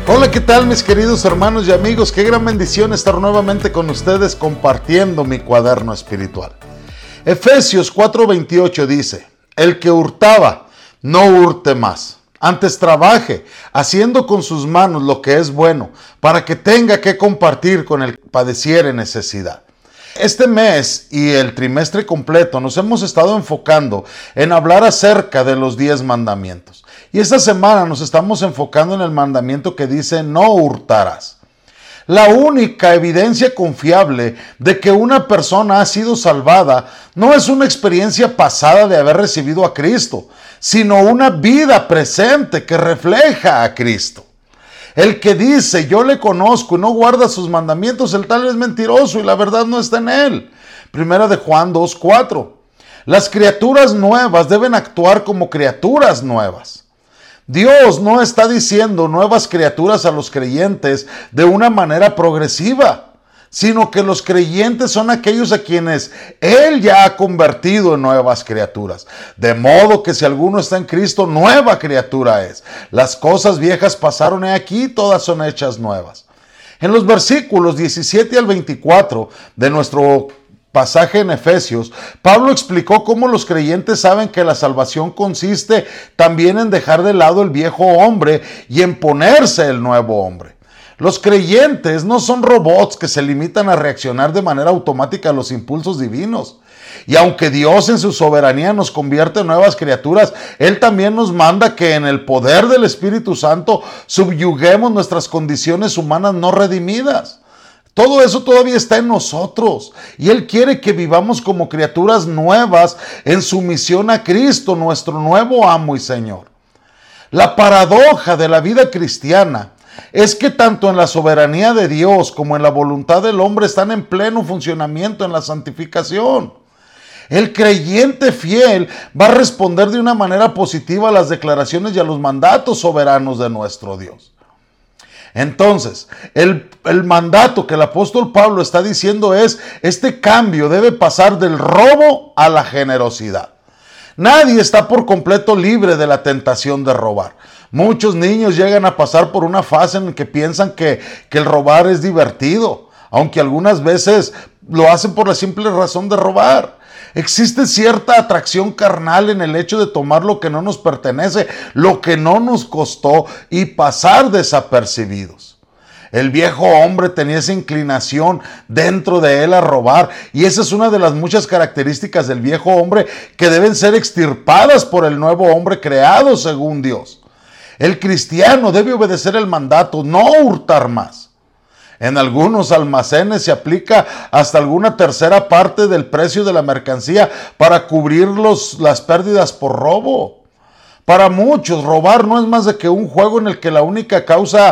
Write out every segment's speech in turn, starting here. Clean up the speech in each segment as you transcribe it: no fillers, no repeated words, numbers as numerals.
Hola, ¿qué tal mis queridos hermanos y amigos? Qué gran bendición estar nuevamente con ustedes compartiendo mi cuaderno espiritual. Efesios 4:28 dice: el que hurtaba, no hurte más. Antes trabaje, haciendo con sus manos lo que es bueno, para que tenga que compartir con el que padeciere necesidad. Este mes y el trimestre completo nos hemos estado enfocando en hablar acerca de los 10 mandamientos. Y esta semana nos estamos enfocando en el mandamiento que dice: no hurtarás. La única evidencia confiable de que una persona ha sido salvada no es una experiencia pasada de haber recibido a Cristo, sino una vida presente que refleja a Cristo. El que dice yo le conozco y no guarda sus mandamientos, el tal es mentiroso y la verdad no está en él. Primera de Juan 2:4. Las criaturas nuevas deben actuar como criaturas nuevas. Dios no está diciendo nuevas criaturas a los creyentes de una manera progresiva, sino que los creyentes son aquellos a quienes Él ya ha convertido en nuevas criaturas. De modo que si alguno está en Cristo, nueva criatura es. Las cosas viejas pasaron, he aquí, todas son hechas nuevas. En los versículos 17 al 24 de nuestro pasaje en Efesios, Pablo explicó cómo los creyentes saben que la salvación consiste también en dejar de lado el viejo hombre y en ponerse el nuevo hombre. Los creyentes no son robots que se limitan a reaccionar de manera automática a los impulsos divinos. Y aunque Dios en su soberanía nos convierte en nuevas criaturas, Él también nos manda que en el poder del Espíritu Santo subyuguemos nuestras condiciones humanas no redimidas. Todo eso todavía está en nosotros y Él quiere que vivamos como criaturas nuevas en sumisión a Cristo, nuestro nuevo amo y Señor. La paradoja de la vida cristiana es que tanto en la soberanía de Dios como en la voluntad del hombre están en pleno funcionamiento en la santificación. El creyente fiel va a responder de una manera positiva a las declaraciones y a los mandatos soberanos de nuestro Dios. Entonces, el mandato que el apóstol Pablo está diciendo es: este cambio debe pasar del robo a la generosidad. Nadie está por completo libre de la tentación de robar. Muchos niños llegan a pasar por una fase en la que piensan que el robar es divertido, aunque algunas veces lo hacen por la simple razón de robar. Existe cierta atracción carnal en el hecho de tomar lo que no nos pertenece, lo que no nos costó, y pasar desapercibidos. El viejo hombre tenía esa inclinación dentro de él a robar, y esa es una de las muchas características del viejo hombre que deben ser extirpadas por el nuevo hombre creado según Dios. El cristiano debe obedecer el mandato: no hurtar más. En algunos almacenes se aplica hasta alguna tercera parte del precio de la mercancía para cubrir las pérdidas por robo. Para muchos, robar no es más de que un juego en el que la única causa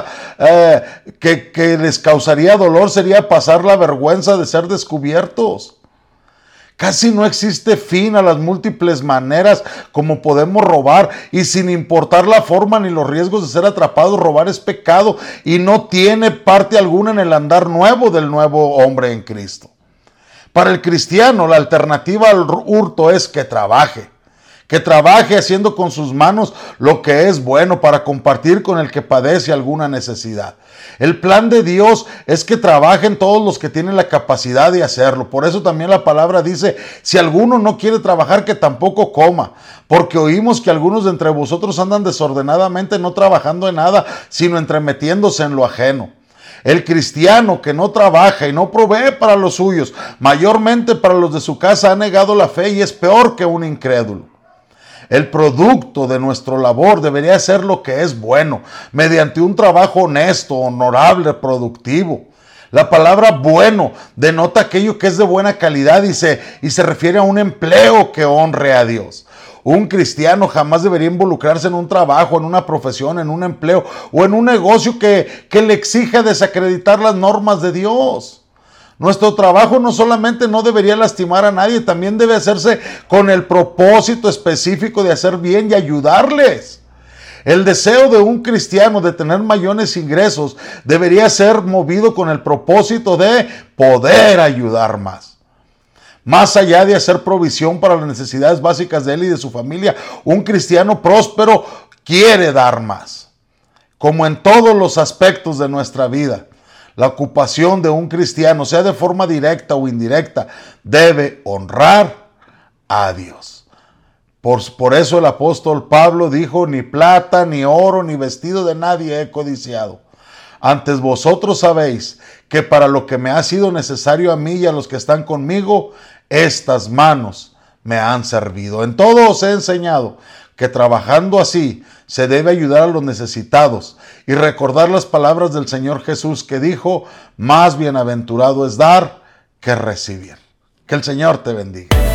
que les causaría dolor sería pasar la vergüenza de ser descubiertos. Casi no existe fin a las múltiples maneras como podemos robar, y sin importar la forma ni los riesgos de ser atrapados, robar es pecado y no tiene parte alguna en el andar nuevo del nuevo hombre en Cristo. Para el cristiano, la alternativa al hurto es que trabaje haciendo con sus manos lo que es bueno para compartir con el que padece alguna necesidad. El plan de Dios es que trabajen todos los que tienen la capacidad de hacerlo. Por eso también la palabra dice: si alguno no quiere trabajar, que tampoco coma. Porque oímos que algunos de entre vosotros andan desordenadamente, no trabajando en nada, sino entremetiéndose en lo ajeno. El cristiano que no trabaja y no provee para los suyos, mayormente para los de su casa, ha negado la fe y es peor que un incrédulo. El producto de nuestra labor debería ser lo que es bueno, mediante un trabajo honesto, honorable, productivo. La palabra bueno denota aquello que es de buena calidad y se refiere a un empleo que honre a Dios. Un cristiano jamás debería involucrarse en un trabajo, en una profesión, en un empleo o en un negocio que le exija desacreditar las normas de Dios. Nuestro trabajo no solamente no debería lastimar a nadie, también debe hacerse con el propósito específico de hacer bien y ayudarles. El deseo de un cristiano de tener mayores ingresos debería ser movido con el propósito de poder ayudar más. Más allá de hacer provisión para las necesidades básicas de él y de su familia, un cristiano próspero quiere dar más. como en todos los aspectos de nuestra vida, la ocupación de un cristiano, sea de forma directa o indirecta, debe honrar a Dios. Por eso el apóstol Pablo dijo: ni plata, ni oro, ni vestido de nadie he codiciado. Antes vosotros sabéis que para lo que me ha sido necesario a mí y a los que están conmigo, estas manos me han servido. En todo os he enseñado que trabajando así se debe ayudar a los necesitados y recordar las palabras del Señor Jesús, que dijo: más bienaventurado es dar que recibir. Que el Señor te bendiga.